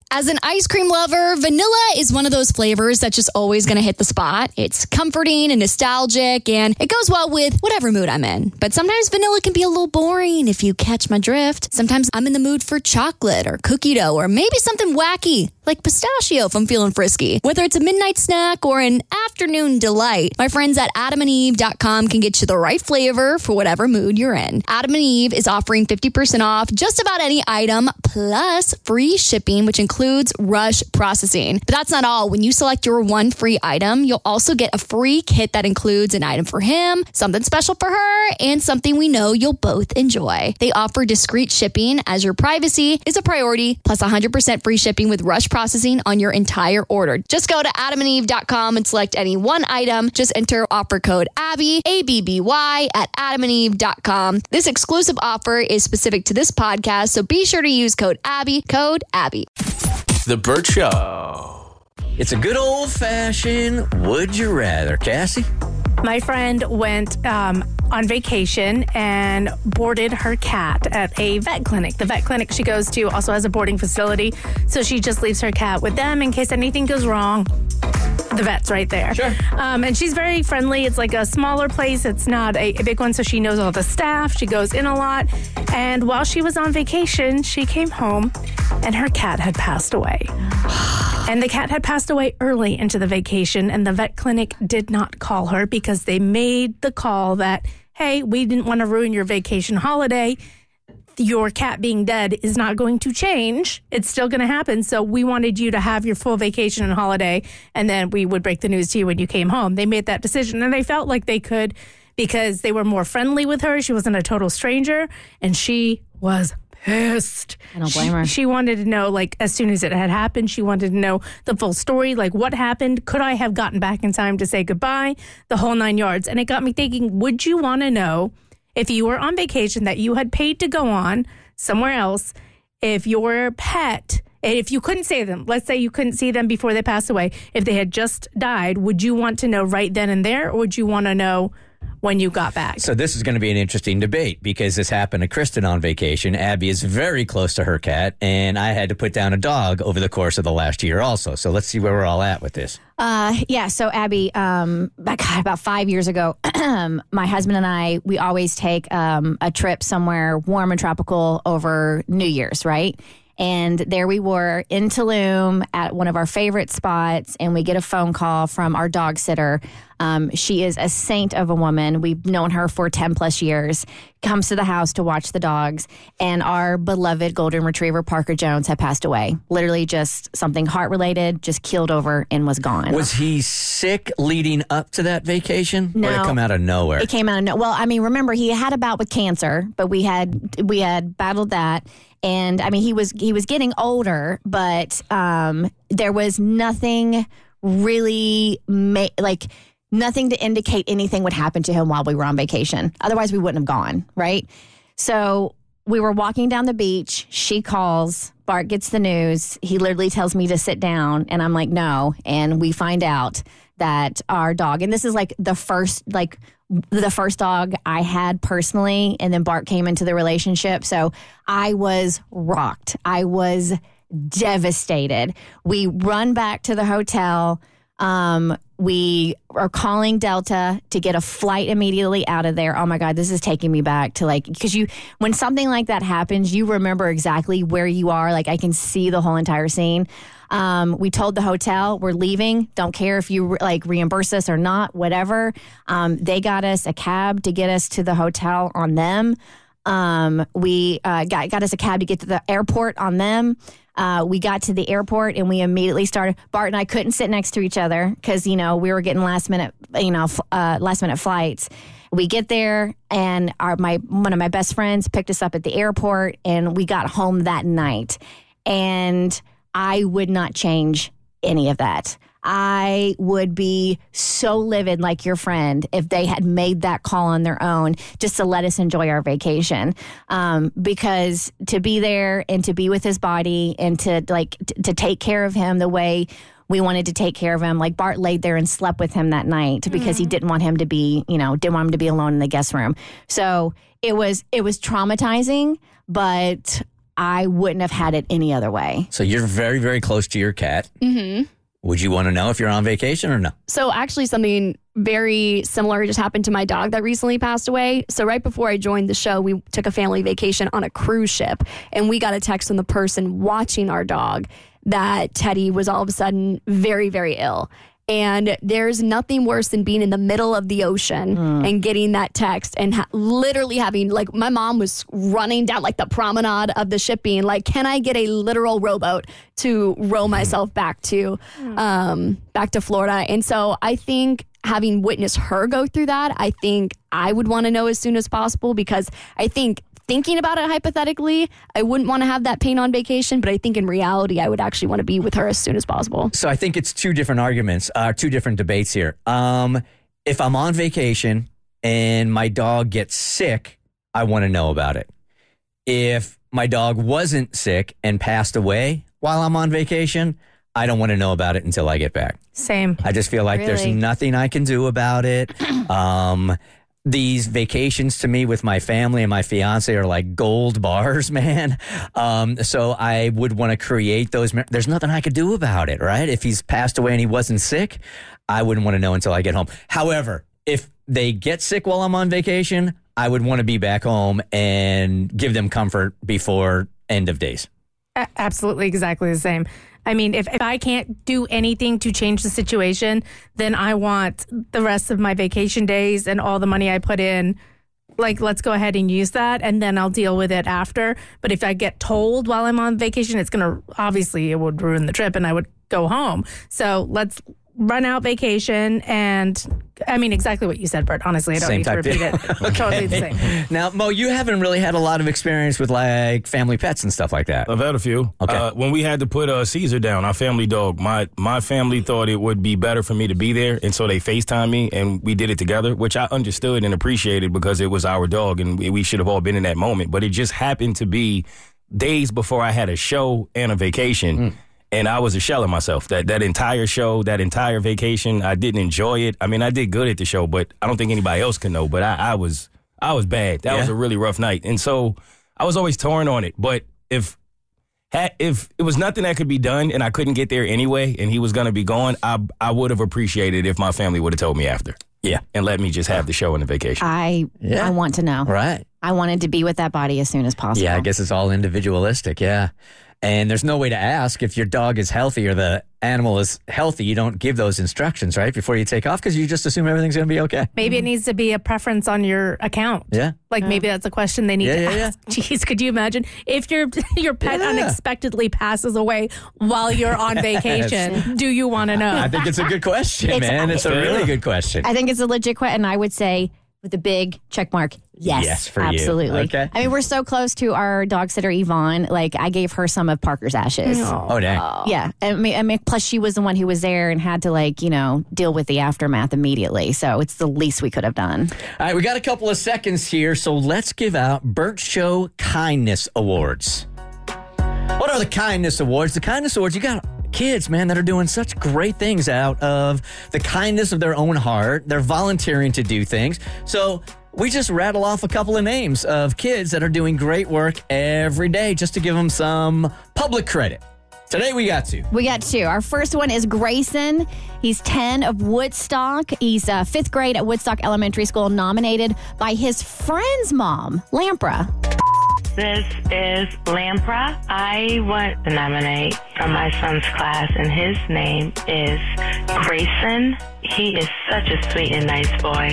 As an ice cream lover, vanilla is one of those flavors that's just always going to hit the spot. It's comforting and nostalgic, and it goes well with whatever mood I'm in. But sometimes vanilla can be a little boring if you catch my drift. Sometimes I'm in the mood for chocolate or cookie dough or maybe something wacky like pistachio if I'm feeling frisky. Whether it's a midnight snack or an afternoon delight, my friends at adamandeve.com can get you the right flavor for whatever mood you're in. Adam and Eve is offering 50% off just about any item plus free shipping, which includes rush processing. But that's not all. When you select your one free item, you'll also get a free kit that includes an item for him, something special for her, and something we know you'll both enjoy. They offer discreet shipping as your privacy is a priority, plus 100% free shipping with rush processing on your entire order. Just go to adamandeve.com and select any one item. Just enter offer code ABBY, ABBY, at adamandeve.com. This exclusive offer is specific to this podcast, so be sure to use code ABBY, code ABBY. The Burt Show. It's a good old-fashioned would you rather, Cassie? My friend went on vacation and boarded her cat at a vet clinic. The vet clinic she goes to also has a boarding facility, so she just leaves her cat with them in case anything goes wrong. The vet's right there. Sure. And she's very friendly. It's like a smaller place. It's not a big one, so she knows all the staff. She goes in a lot. And while she was on vacation, she came home and her cat had passed away. And the cat had passed away early into the vacation, and the vet clinic did not call her because they made the call that, hey, we didn't want to ruin your vacation holiday. Your cat being dead is not going to change. It's still going to happen. So we wanted you to have your full vacation and holiday, and then we would break the news to you when you came home. They made that decision, and they felt like they could because they were more friendly with her. She wasn't a total stranger, and she was pissed. I don't blame her. She wanted to know, like, as soon as it had happened, she wanted to know the full story, like what happened. Could I have gotten back in time to say goodbye? The whole 9 yards. And it got me thinking, would you want to know if you were on vacation that you had paid to go on somewhere else, if your pet, if you couldn't see them, let's say you couldn't see them before they passed away, if they had just died, would you want to know right then and there, or would you want to know when you got back? So this is going to be an interesting debate because this happened to Kristen on vacation. Abby is very close to her cat, and I had to put down a dog over the course of the last year also. So let's see where we're all at with this. So Abby, about 5 years ago, my husband and I, we always take a trip somewhere warm and tropical over New Year's, right? And there we were in Tulum at one of our favorite spots, and we get a phone call from our dog sitter. She is a saint of a woman. We've known her for 10 plus years. Comes to the house to watch the dogs, and our beloved golden retriever Parker Jones had passed away. Literally just something heart related, just keeled over and was gone. Was he sick leading up to that vacation? No. Or did it come out of nowhere? It came out of nowhere. Well, I mean, remember he had a bout with cancer, but we had battled that. And I mean, he was getting older, but there was nothing really nothing to indicate anything would happen to him while we were on vacation. Otherwise, we wouldn't have gone, right? So we were walking down the beach. She calls. Bart gets the news. He literally tells me to sit down, and I'm like, no. And we find out that our dog, and this is like the first dog I had personally, and then Bart came into the relationship. So I was rocked. I was devastated. We run back to the hotel. We are calling Delta to get a flight immediately out of there. Oh my God, this is taking me back to because when something like that happens, you remember exactly where you are. Like I can see the whole entire scene. We told the hotel we're leaving. Don't care if you reimburse us or not, whatever. They got us a cab to get us to the hotel on them. We got us a cab to get to the airport on them. We got to the airport and we immediately started. Bart and I couldn't sit next to each other because we were getting last minute flights. We get there and one of my best friends picked us up at the airport, and we got home that night. And I would not change any of that. I would be so livid like your friend if they had made that call on their own just to let us enjoy our vacation. Because to be there and to be with his body and to take care of him the way we wanted to take care of him. Like Bart laid there and slept with him that night because he didn't want him to be, didn't want him to be alone in the guest room. So it was traumatizing, but I wouldn't have had it any other way. So you're very, very close to your cat. Mm-hmm. Would you want to know if you're on vacation or no? So actually something very similar just happened to my dog that recently passed away. So right before I joined the show, we took a family vacation on a cruise ship, and we got a text from the person watching our dog that Teddy was all of a sudden very, very ill. And there's nothing worse than being in the middle of the ocean and getting that text and literally having, like, my mom was running down, like, the promenade of the ship being like, can I get a literal rowboat to row myself back to Florida? And so I think having witnessed her go through that, I think I would want to know as soon as possible, because I think thinking about it hypothetically, I wouldn't want to have that pain on vacation, but I think in reality, I would actually want to be with her as soon as possible. So I think it's two different arguments, two different debates here. If I'm on vacation and my dog gets sick, I want to know about it. If my dog wasn't sick and passed away while I'm on vacation, I don't want to know about it until I get back. Same. I just feel like there's nothing I can do about it. These vacations to me with my family and my fiance are like gold bars, man. So I would want to create those. There's nothing I could do about it, right? If he's passed away and he wasn't sick, I wouldn't want to know until I get home. However, if they get sick while I'm on vacation, I would want to be back home and give them comfort before end of days. Absolutely, exactly the same. I mean, if I can't do anything to change the situation, then I want the rest of my vacation days and all the money I put in. Like, let's go ahead and use that, and then I'll deal with it after. But if I get told while I'm on vacation, it's going to, obviously, it would ruin the trip and I would go home. So let's run out vacation. And I mean, exactly what you said, Bert. Honestly, I don't need to repeat it. Totally the same. Now, Mo, you haven't really had a lot of experience with like family pets and stuff like that. I've had a few. Okay. When we had to put Caesar down, our family dog, my family thought it would be better for me to be there, and so they FaceTimed me, and we did it together, which I understood and appreciated because it was our dog, and we should have all been in that moment. But it just happened to be days before I had a show and a vacation. And I was a shell of myself. That entire show, that entire vacation, I didn't enjoy it. I mean, I did good at the show, but I don't think anybody else can know. But I was bad. That was a really rough night. And so I was always torn on it. But if it was nothing that could be done and I couldn't get there anyway and he was going to be gone, I would have appreciated if my family would have told me after. Yeah. And let me just have the show and the vacation. I want to know. Right. I wanted to be with that body as soon as possible. Yeah, I guess it's all individualistic, yeah. And there's no way to ask if your dog is healthy or the animal is healthy. You don't give those instructions, right, before you take off because you just assume everything's going to be okay. Maybe it needs to be a preference on your account. Yeah. Like maybe that's a question they need to ask. Jeez, could you imagine if your pet unexpectedly passes away while you're on vacation? Do you want to know? I think it's a good question, man. It's a really good question. I think it's a legit question, and I would say with a big check mark, yes. Yes, for you. Absolutely. Okay. I mean, we're so close to our dog sitter, Yvonne. Like, I gave her some of Parker's ashes. Oh, dang. Yeah. I mean, plus she was the one who was there and had to, like, deal with the aftermath immediately. So it's the least we could have done. All right, we got a couple of seconds here, so let's give out Bert Show Kindness Awards. What are the Kindness Awards? The Kindness Awards, you got kids, man, that are doing such great things out of the kindness of their own heart. They're volunteering to do things. So we just rattle off a couple of names of kids that are doing great work every day just to give them some public credit. Today we got two. We got two. Our first one is Grayson. He's 10 of Woodstock. He's 5th grade at Woodstock Elementary School, nominated by his friend's mom, Lampra. This is Lampra. I want to nominate from my son's class, and his name is Grayson. He is such a sweet and nice boy.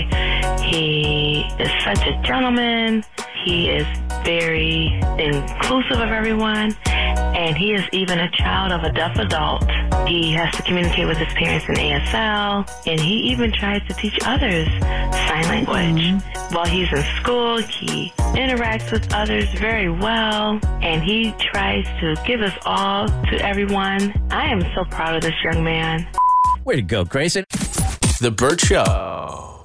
He is such a gentleman. He is very inclusive of everyone, and he is even a child of a deaf adult. He has to communicate with his parents in ASL, and he even tries to teach others sign language. While he's in school, he interacts with others very well, and he tries to give us all to everyone. I am so proud of this young man. Way to go, Grayson. The Bert Show.